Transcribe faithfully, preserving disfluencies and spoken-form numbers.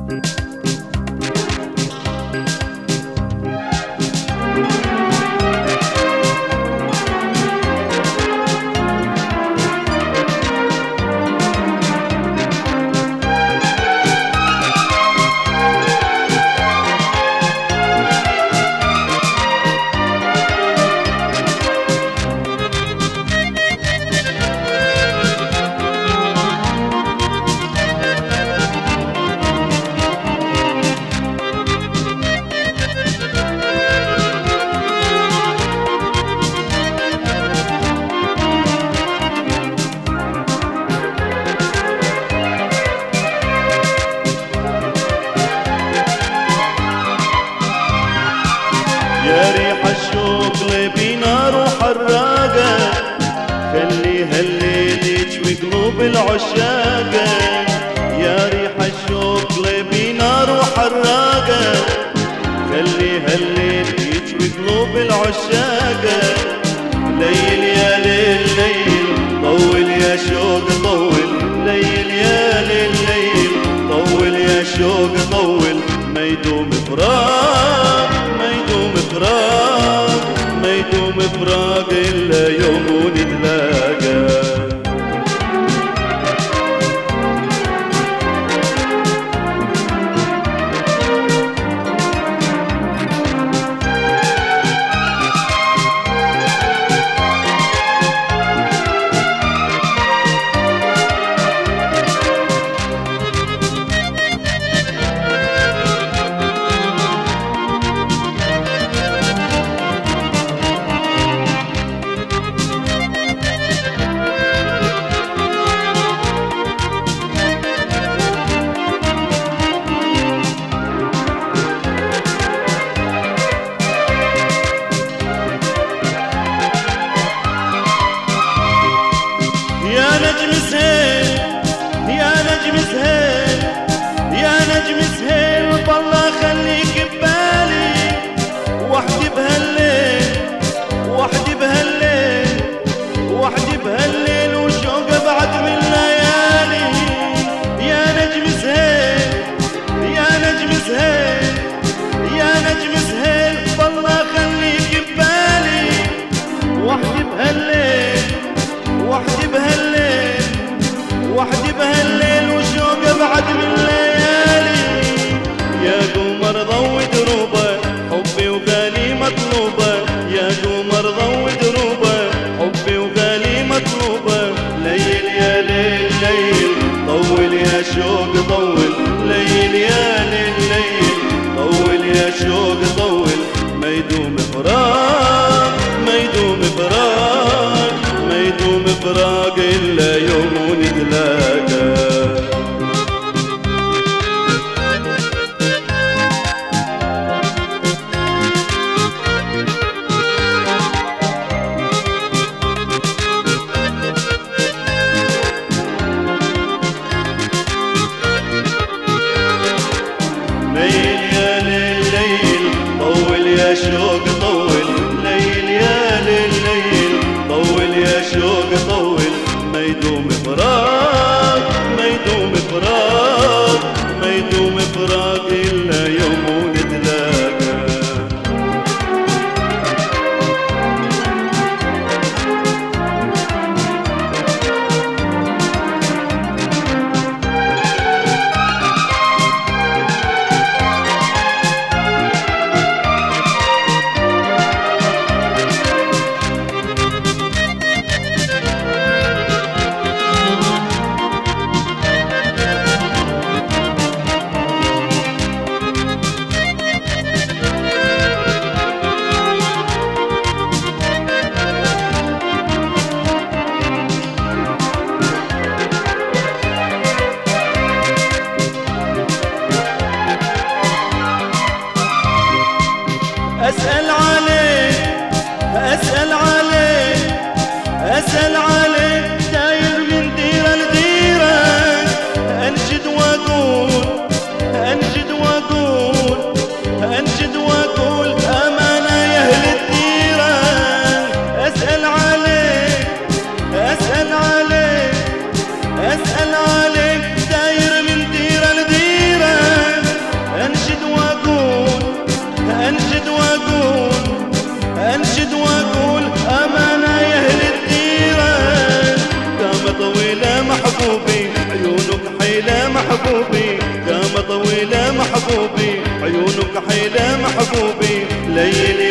يا ريح الشوق لبي نار وحراقة، خليها الليل يجوي قلوب العشاقة. يا ريح الشوق لبي نار وحراقة، خليها الليل يجوي قلوب العشاقة. ليل يا ليل ليل طول يا شوق طول، ليل يا ليل ليل طول يا شوق طول. ما يدوم فراق ما يدوم فراق ما يدوم فراق إلا يوم ونتلاقى. يا نجم سهيل يا نجم سهيل يا نجم سهيل، بالله خليك ببالي وحدي بهالليل وحدي بهالليل وحدي بهالليل، وشوق بعد من ليالي. يا نجم سهيل يا نجم سهيل يا نجم سهيل، بالله خليك ببالي وحدي بهالليل وحدي بهالليل وحدي بهالليل، وشوق بعد من ليالي. يا قمر ضوي دروبه حبي وغالي مطلوبه، يا قمر ضوي دروبه حبي وغالي مطلوبه. ليل يا ليل ليل طول يا شوق طول، ليل يا ليل ليل طول يا شوق طول. ما يدوم فراق ما يدوم فراق ما يدوم فراق إلا يوم ونتلاقى. ليل يا ليل ليل طول يا شوق طول، ليل يا ليل ليل طول يا شوق طول. ما يدوم فراق ما يدوم فراق ما يدوم فراق إلا يوم ونتلاقى. دام طويلة محبوبي عيونك حيلة محبوبي ليل